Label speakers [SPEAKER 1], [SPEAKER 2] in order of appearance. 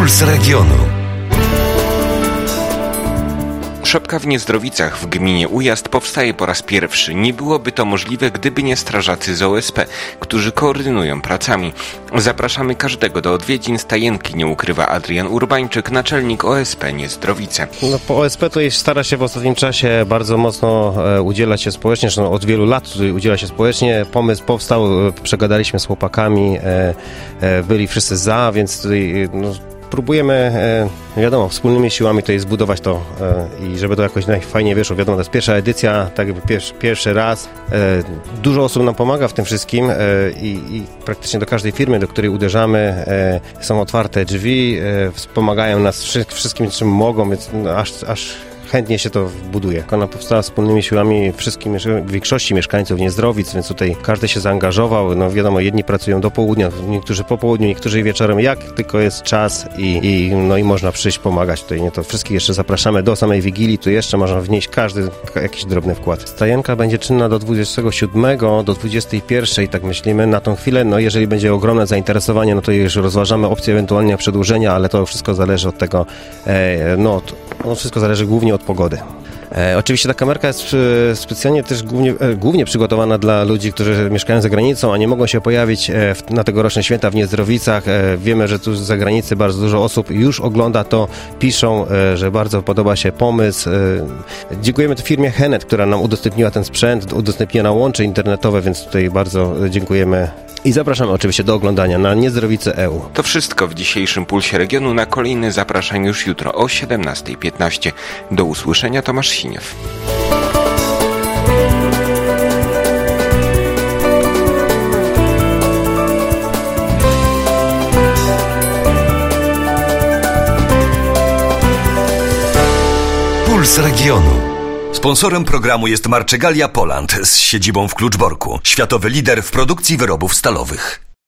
[SPEAKER 1] Puls regionu.
[SPEAKER 2] Szopka w Niezdrowicach w gminie Ujazd powstaje po raz pierwszy. Nie byłoby to możliwe, gdyby nie strażacy z OSP, którzy koordynują pracami. Zapraszamy każdego do odwiedzin. Stajenki nie ukrywa Adrian Urbańczyk, naczelnik OSP Niezdrowice.
[SPEAKER 3] Po OSP to stara się w ostatnim czasie bardzo mocno udzielać się społecznie, zresztą od wielu lat udziela się społecznie. Pomysł powstał, przegadaliśmy z chłopakami, byli wszyscy za, więc tutaj próbujemy, wiadomo, wspólnymi siłami tutaj zbudować to i żeby to jakoś najfajniej wyszło. Wiadomo, to jest pierwsza edycja, tak jakby pierwszy raz. Dużo osób nam pomaga w tym wszystkim i praktycznie do każdej firmy, do której uderzamy, są otwarte drzwi, wspomagają nas wszystkim, czym mogą, więc aż chętnie się to buduje. Ona powstała wspólnymi siłami większości mieszkańców Niezdrowic, więc tutaj każdy się zaangażował. No wiadomo, jedni pracują do południa, niektórzy po południu, niektórzy wieczorem, jak tylko jest czas i można przyjść pomagać tutaj. Nie to wszystkich jeszcze zapraszamy do samej Wigilii, tu jeszcze można wnieść każdy jakiś drobny wkład. Stajenka będzie czynna do 27, do 21, tak myślimy na tą chwilę. No jeżeli będzie ogromne zainteresowanie, no to już rozważamy opcję ewentualnie przedłużenia, ale to wszystko zależy od tego, wszystko zależy głównie od pogody. Oczywiście ta kamerka jest specjalnie też głównie przygotowana dla ludzi, którzy mieszkają za granicą, a nie mogą się pojawić na tegoroczne święta w Niezdrowicach. Wiemy, że tu z zagranicy bardzo dużo osób już ogląda to, piszą, że bardzo podoba się pomysł. Dziękujemy firmie Henet, która nam udostępniła ten sprzęt, udostępniła nam łącze internetowe, więc tutaj bardzo dziękujemy. I zapraszamy oczywiście do oglądania na Niezdrowice.eu.
[SPEAKER 2] To wszystko w dzisiejszym Pulsie Regionu. Na kolejny zapraszam już jutro o 17:15. Do usłyszenia, Tomasz Siniew.
[SPEAKER 1] Puls regionu. Sponsorem programu jest Marczegalia Poland z siedzibą w Kluczborku. Światowy lider w produkcji wyrobów stalowych.